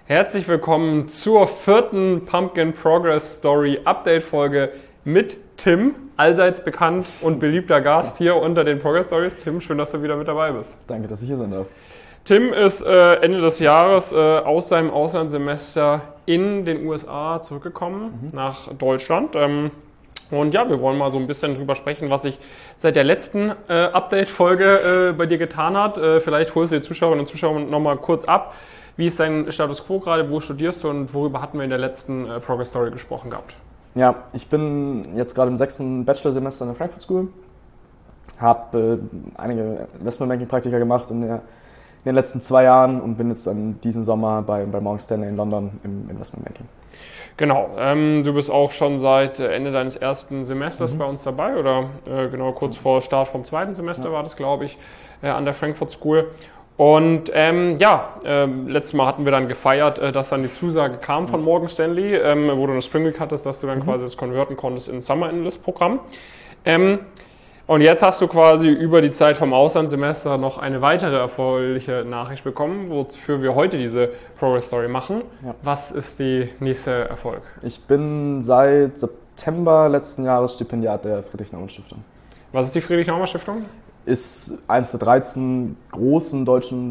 Herzlich willkommen zur 4. Pumpkin Progress Story Update Folge mit Tim, allseits bekannt und beliebter Gast hier unter den Progress Stories. Tim, schön, dass du wieder mit dabei bist. Danke, dass ich hier sein darf. Tim ist Ende des Jahres aus seinem Auslandssemester in den USA zurückgekommen nach Deutschland. Und ja, wir wollen mal so ein bisschen drüber sprechen, was sich seit der letzten Update-Folge bei dir getan hat. Vielleicht holst du die Zuschauerinnen und Zuschauer nochmal kurz ab. Wie ist dein Status quo gerade? Wo studierst du und worüber hatten wir in der letzten Progress Story gesprochen gehabt? Ja, ich bin jetzt gerade im 6. Bachelorsemester in der Frankfurt School. Habe einige Investmentbanking-Praktika gemacht in den letzten 2 Jahren und bin jetzt dann diesen Sommer bei Morgan Stanley in London im Investmentbanking. Genau, du bist auch schon seit Ende deines ersten Semesters bei uns dabei oder genau kurz vor Start vom 2. Semester war das, glaube ich, an der Frankfurt School. Und letztes Mal hatten wir dann gefeiert, dass dann die Zusage kam von Morgan Stanley, wo du eine Spring Week hattest, dass du dann quasi das konverten konntest in Summer Analyst Programm. Und jetzt hast du quasi über die Zeit vom Auslandssemester noch eine weitere erfreuliche Nachricht bekommen, wofür wir heute diese Progress Story machen. Ja. Was ist die nächste Erfolg? Ich bin seit September letzten Jahres Stipendiat der Friedrich-Naumann-Stiftung. Was ist die Friedrich-Naumann-Stiftung? Ist eines der 13 großen deutschen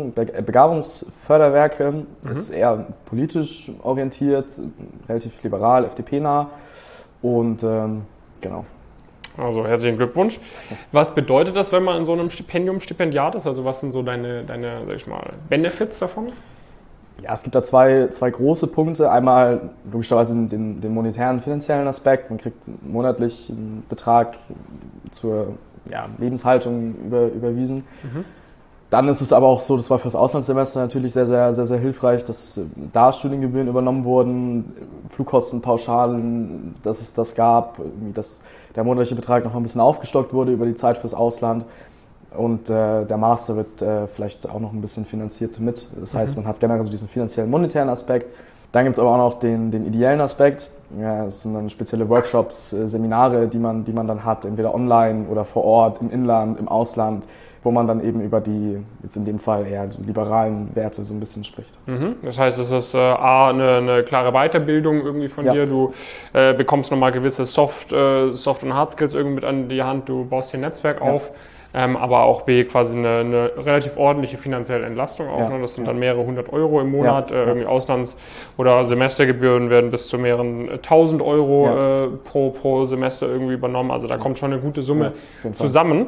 Begabungsförderwerke. Ist eher politisch orientiert, relativ liberal, FDP-nah und genau. Also herzlichen Glückwunsch. Was bedeutet das, wenn man in so einem Stipendiat ist? Also was sind so deine sag ich mal, Benefits davon? Ja, es gibt da zwei große Punkte. Einmal logischerweise den monetären, finanziellen Aspekt. Man kriegt monatlich einen Betrag zur Lebenshaltung überwiesen. Dann ist es aber auch so, das war für das Auslandssemester natürlich sehr, sehr, sehr, sehr hilfreich, dass da Studiengebühren übernommen wurden, Flugkostenpauschalen, dass es das gab, dass der monatliche Betrag noch ein bisschen aufgestockt wurde über die Zeit fürs Ausland. Und der Master wird vielleicht auch noch ein bisschen finanziert mit. Das heißt, man hat generell so diesen finanziellen, monetären Aspekt. Dann gibt es aber auch noch den ideellen Aspekt. Ja, es sind dann spezielle Workshops, Seminare, die man dann hat, entweder online oder vor Ort, im Inland, im Ausland, wo man dann eben über die, jetzt in dem Fall eher so liberalen Werte so ein bisschen spricht. Das heißt, es ist eine klare Weiterbildung irgendwie von dir. Du bekommst nochmal gewisse Soft- und Hard-Skills irgendwie mit an die Hand, du baust hier ein Netzwerk auf. Aber auch B, quasi eine relativ ordentliche finanzielle Entlastung auch. Ne? Das sind dann mehrere 100 Euro im Monat. Irgendwie Auslands- oder Semestergebühren werden bis zu mehren 1000 Euro pro Semester irgendwie übernommen. Also da kommt schon eine gute Summe zusammen.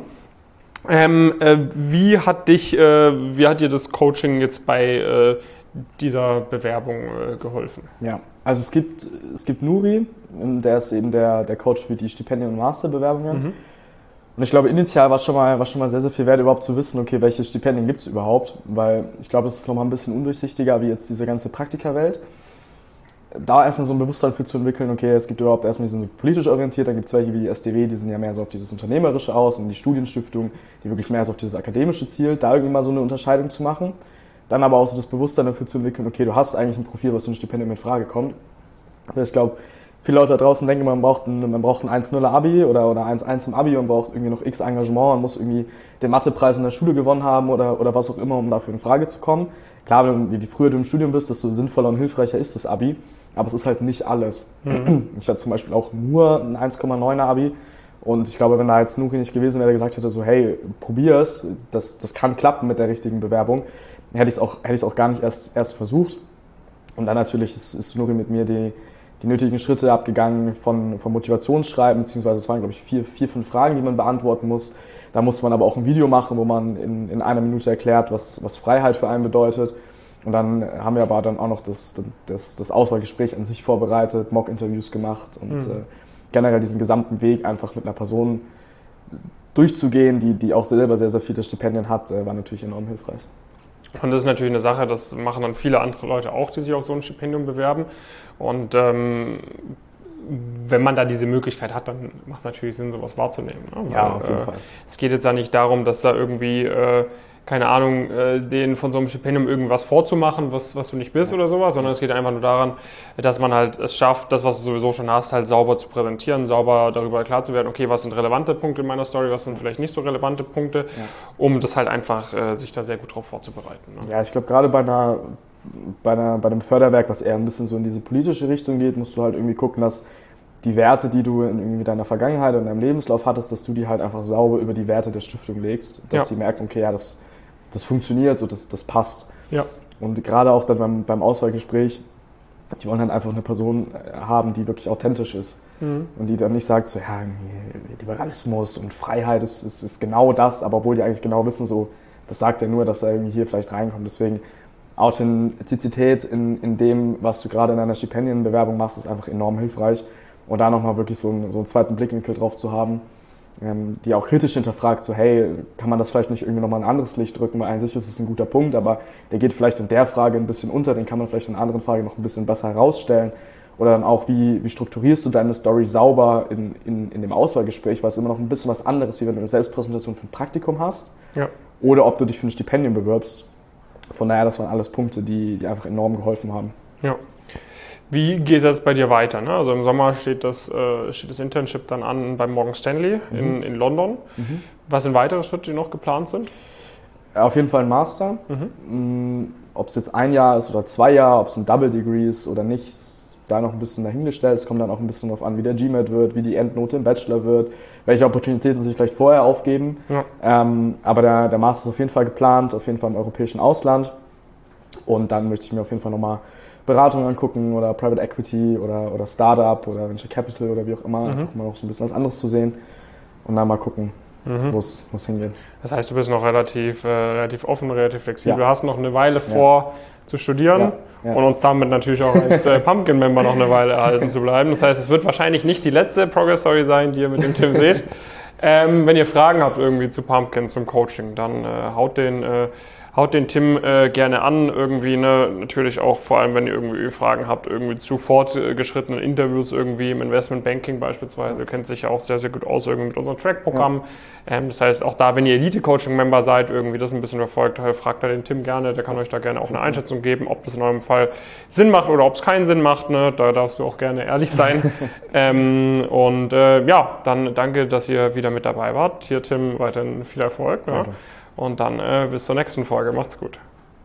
Wie hat dir das Coaching jetzt bei dieser Bewerbung geholfen? Ja, also es gibt Nuri, der ist eben der Coach für die Stipendien- und Masterbewerbungen. Und ich glaube, initial war schon mal sehr, sehr viel wert, überhaupt zu wissen, okay, welche Stipendien gibt es überhaupt, weil ich glaube, es ist nochmal ein bisschen undurchsichtiger wie jetzt diese ganze Praktikerwelt. Da erstmal so ein Bewusstsein für zu entwickeln, okay, es gibt überhaupt erstmal, die sind politisch orientiert, dann gibt es welche wie die SDW, die sind ja mehr so auf dieses Unternehmerische aus und die Studienstiftung, die wirklich mehr so auf dieses akademische zielt, da irgendwie mal so eine Unterscheidung zu machen. Dann aber auch so das Bewusstsein dafür zu entwickeln, okay, du hast eigentlich ein Profil, was für ein Stipendium in Frage kommt. Aber ich glaube, viele Leute da draußen denken, man braucht ein 1,0er Abi oder 1,1 im Abi und braucht irgendwie noch x Engagement und muss irgendwie den Mathepreis in der Schule gewonnen haben oder was auch immer, um dafür in Frage zu kommen. Klar, wie früher du im Studium bist, desto sinnvoller und hilfreicher ist das Abi, aber es ist halt nicht alles. Ich hatte zum Beispiel auch nur ein 1,9er Abi und ich glaube, wenn da jetzt Nuri nicht gewesen wäre, der gesagt hätte so, hey, probier's, das kann klappen mit der richtigen Bewerbung, hätte ich es auch gar nicht erst versucht. Und dann natürlich ist Nuri mit mir die nötigen Schritte abgegangen von Motivationsschreiben, beziehungsweise es waren, glaube ich, 4, 5 Fragen, die man beantworten muss. Da musste man aber auch ein Video machen, wo man in einer Minute erklärt, was Freiheit für einen bedeutet. Und dann haben wir aber dann auch noch das Auswahlgespräch an sich vorbereitet, Mock-Interviews gemacht und generell diesen gesamten Weg einfach mit einer Person durchzugehen, die auch selber sehr, sehr viele Stipendien hat, war natürlich enorm hilfreich. Und das ist natürlich eine Sache, das machen dann viele andere Leute auch, die sich auf so ein Stipendium bewerben. Und wenn man da diese Möglichkeit hat, dann macht es natürlich Sinn, sowas wahrzunehmen. Ne? Weil, ja, auf jeden Fall. Es geht jetzt ja nicht darum, dass da irgendwie, keine Ahnung, denen von so einem Stipendium irgendwas vorzumachen, was du nicht bist oder sowas, sondern es geht einfach nur daran, dass man halt es schafft, das, was du sowieso schon hast, halt sauber zu präsentieren, sauber darüber klar zu werden, okay, was sind relevante Punkte in meiner Story, was sind vielleicht nicht so relevante Punkte, um das halt einfach sich da sehr gut drauf vorzubereiten. Ne? Ja, ich glaube, gerade bei bei einem Förderwerk, was eher ein bisschen so in diese politische Richtung geht, musst du halt irgendwie gucken, dass die Werte, die du in irgendwie deiner Vergangenheit und in deinem Lebenslauf hattest, dass du die halt einfach sauber über die Werte der Stiftung legst, dass sie merken, okay, ja, das funktioniert, so das passt. Ja. Und gerade auch dann beim Auswahlgespräch, die wollen halt einfach eine Person haben, die wirklich authentisch ist. Und die dann nicht sagt, so, ja, Liberalismus und Freiheit ist genau das, aber obwohl die eigentlich genau wissen, so, das sagt er nur, dass er irgendwie hier vielleicht reinkommt. Deswegen Authentizität in dem, was du gerade in deiner Stipendienbewerbung machst, ist einfach enorm hilfreich. Und da nochmal wirklich so einen zweiten Blickwinkel drauf zu haben, die auch kritisch hinterfragt, so hey, kann man das vielleicht nicht irgendwie nochmal ein anderes Licht drücken, weil an sich ist es ein guter Punkt, aber der geht vielleicht in der Frage ein bisschen unter, den kann man vielleicht in einer anderen Frage noch ein bisschen besser herausstellen. Oder dann auch, wie strukturierst du deine Story sauber in dem Auswahlgespräch, weil es immer noch ein bisschen was anderes, wie wenn du eine Selbstpräsentation für ein Praktikum hast oder ob du dich für ein Stipendium bewirbst. Von daher, das waren alles Punkte, die einfach enorm geholfen haben. Ja. Wie geht das bei dir weiter? Ne? Also im Sommer steht das Internship dann an beim Morgan Stanley in London. Was sind weitere Schritte, die noch geplant sind? Auf jeden Fall ein Master. Ob es jetzt 1 Jahr ist oder 2 Jahre, ob es ein Double Degree ist oder nicht, sei noch ein bisschen dahingestellt. Es kommt dann auch ein bisschen darauf an, wie der GMAT wird, wie die Endnote im Bachelor wird, welche Opportunitäten sich vielleicht vorher aufgeben. Ja. Aber der Master ist auf jeden Fall geplant, auf jeden Fall im europäischen Ausland. Und dann möchte ich mir auf jeden Fall nochmal Beratung angucken oder Private Equity oder Startup oder Venture Capital oder wie auch immer. Einfach mal noch so ein bisschen was anderes zu sehen und dann mal gucken, wo es hingeht. Das heißt, du bist noch relativ offen, relativ flexibel. Du hast noch eine Weile vor zu studieren und uns damit natürlich auch als Pumpkin-Member noch eine Weile erhalten zu bleiben. Das heißt, es wird wahrscheinlich nicht die letzte Progress-Story sein, die ihr mit dem Tim seht. Wenn ihr Fragen habt irgendwie zu Pumpkin, zum Coaching, dann haut den Tim gerne an, irgendwie, ne? Natürlich auch, vor allem wenn ihr irgendwie Fragen habt, irgendwie zu fortgeschrittenen Interviews irgendwie im Investmentbanking beispielsweise, kennt sich ja auch sehr, sehr gut aus irgendwie mit unserem Track-Programm. Das heißt, auch da, wenn ihr Elite-Coaching-Member seid, irgendwie das ein bisschen verfolgt, fragt da den Tim gerne, der kann euch da gerne auch eine Einschätzung geben, ob das in eurem Fall Sinn macht oder ob es keinen Sinn macht, ne? Da darfst du auch gerne ehrlich sein. Dann danke, dass ihr wieder mit dabei wart. Hier, Tim, weiterhin viel Erfolg. Ja? Und dann bis zur nächsten Folge. Macht's gut.